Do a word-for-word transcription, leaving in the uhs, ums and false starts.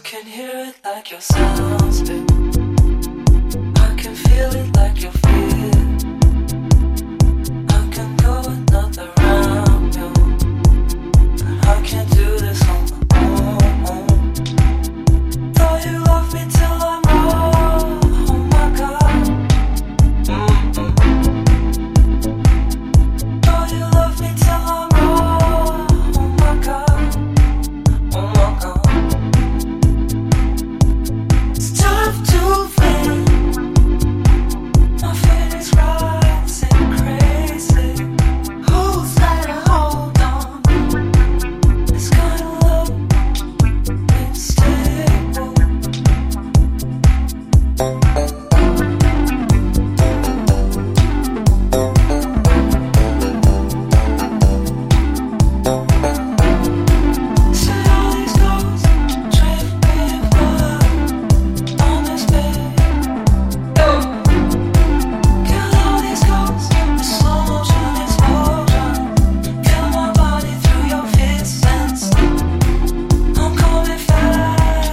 can hear it like your sounds, babe. I can feel it like your fear. I can go another round, yo, but I can't do this on my own. Thought you loved me till I'm wrong, oh my God. Mm-hmm. Thought you loved me till I'm wrong, oh my God, oh my God. It's tough to think, my feelings rising crazy. Who's gotta hold on? This kind of love, it's stable.